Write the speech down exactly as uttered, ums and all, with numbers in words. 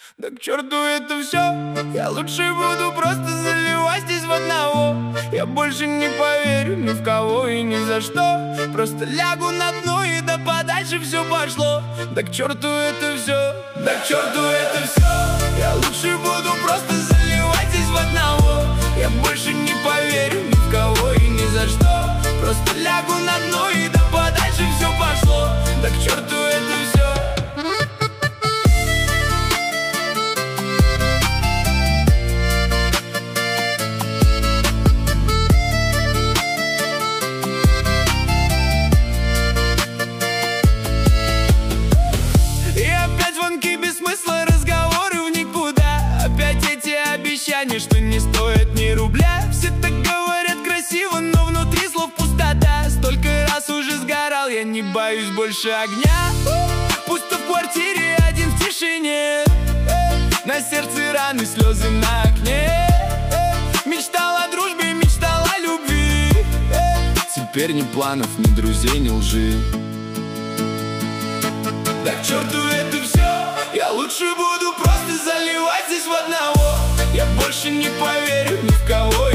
Да к черту это все, я лучше буду просто заливать здесь в одного. Я больше не поверю ни в кого и ни за что. Просто лягу на дно и да подальше все пошло. Да к черту это все, да к черту это все. Я лучше буду просто заливать здесь в одного. Я больше не поверю ни в кого и ни за что. Просто лягу на дно и да подальше все пошло. Да к черту это все. Что не стоит ни рубля. Все так говорят красиво, но внутри слов пустота. Столько раз уже сгорал, я не боюсь больше огня. Пусто в квартире, один в тишине. На сердце раны, слезы на окне. Мечтал о дружбе, мечтал о любви. Теперь ни планов, ни друзей, ни лжи. Да к черту это все, я лучше буду просто заливать здесь в одного. Я больше не поверю ни в кого